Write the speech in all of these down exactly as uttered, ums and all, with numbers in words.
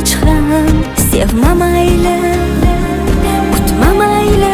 hech ham sevma mayli, kutma mayli.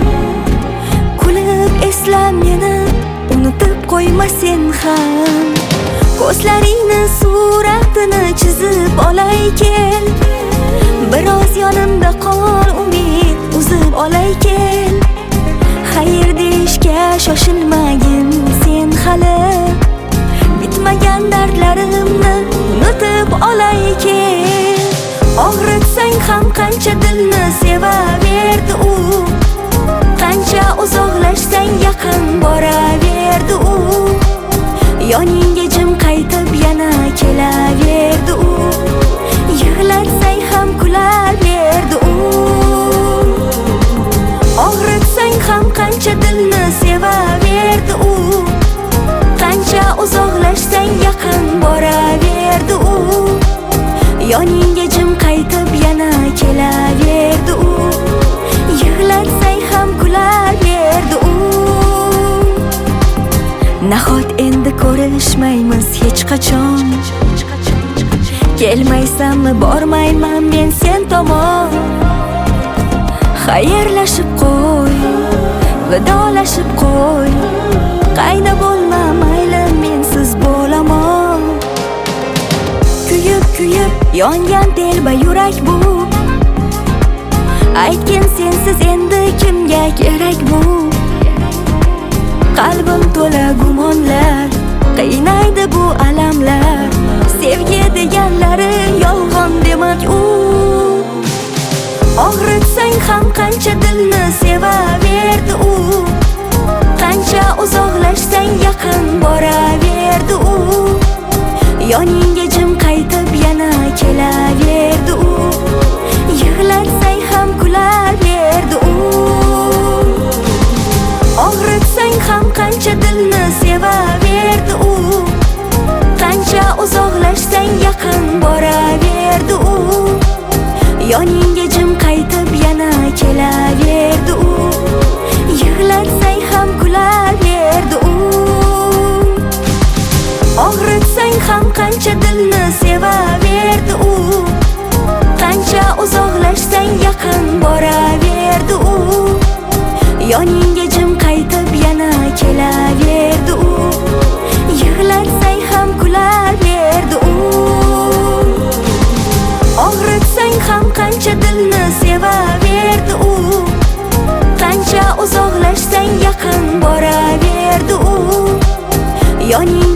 Kulib esla meni, unutib qo'yma sen ham. Ko'zlaringni suratini chizib olay kel, biroz yonimda qol, umid uzib olay kel. Xayr deyishga shoshilmagin sen hali, bitmagan dardlarimni unutib olay kel. Og'ritsang ham qancha dilni sevaverdi u, qancha uzoqlashsang yaqin boraverdi u. Yoningga jim qaytib yana kelaverdi u, yig'latsang ham kulaverdi u. Og'ritsang ham qancha dilni sevaverdi u, qancha uzoqlashsang yaqin boraverdi u. Yoningga jim qaytib yana kelaverdi u, yig'latsang ham kulaverdi u. Nahot endi ko'rishmaymiz hech qachon, kelmaysanmi bormayman men sen tomon. Xayrlashib qo'y, vidolashib qo'y, qayda bo'lma mayli mensiz bo'laman. Kuyib kuyib yongan telba yurak bu, aytgin sensiz endi kimga kerak bu. Qalbim to'la gumonlar, qiynaydi bu alamlar. Sevgi deganlari yolg'on demak u. Og'ritsang ham qancha dilni sevaverdi u, qancha uzoqlashsang yaqin boraverdi u. Yoningga jim qaytib yana kelaverdi u, yig'latsang ham kulaverdi u. Og'ritsang ham qancha dilni sevaverdi u, qancha uzoqlashsang yaqin boraverdi u. Yoningga jim qaytib yana kelaverdi u, yig'latsang ham kulaverdi u. Og'ritsang ham qancha dilni sevaverdi u, qancha uzoqlashsang yaqin boraverdi u. Yoningga jim qaytib yana kelaverdi u, yig'latsang ham kulaverdi u. Og'ritsang ham qancha dilni sevaverdi u, qancha uzoqlashsang yaqin boraverdi u. Yoning